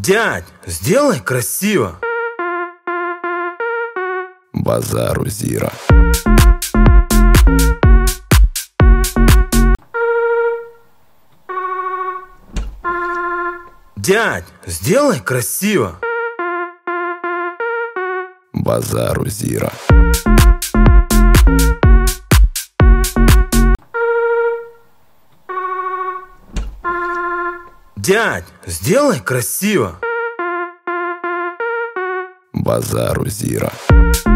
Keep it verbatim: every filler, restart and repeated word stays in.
Дядь, сделай красиво. Базару Зира. Дядь, сделай красиво. Базару Зира. Дядь, сделай красиво. Базару Зира.